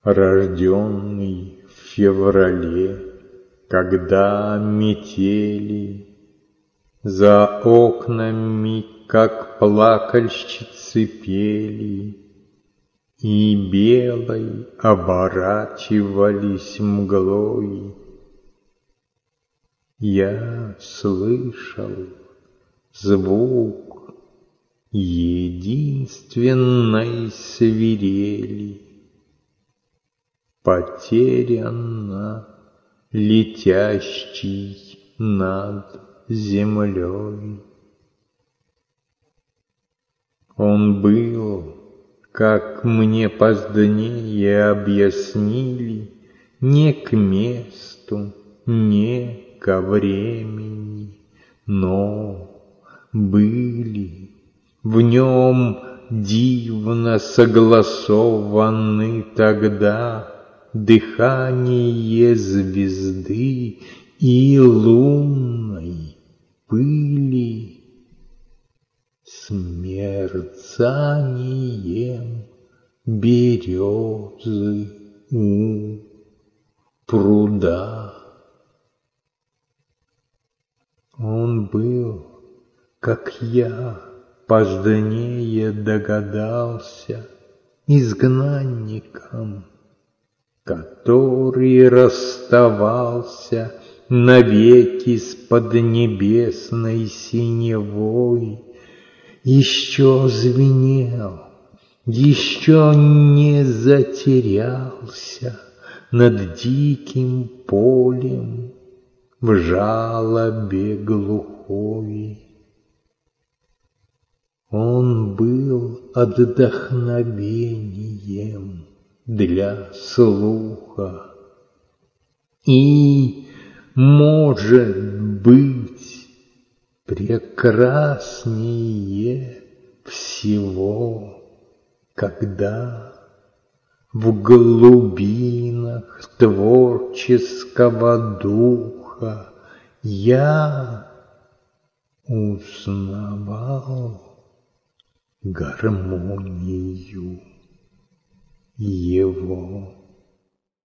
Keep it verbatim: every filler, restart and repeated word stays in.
Рожденный в феврале, когда метели за окнами, как плакальщицы, пели, и белой оборачивались мглой, я слышал звук единственной свирели, потерянно летящий над землей. Он был, как мне позднее объяснили, не к месту, не ко времени, но были в нем дивно согласованы тогда дыхание звезды и лунной пыли с мерцанием березы у пруда. Он был, как я позднее догадался, изгнанником, который расставался навеки с поднебесной синевой, еще звенел, еще не затерялся над диким полем в жалобе глухой. Он был отдохновением для слуха и, может быть, прекраснее всего, когда в глубинах творческого духа я узнавал гармонию его.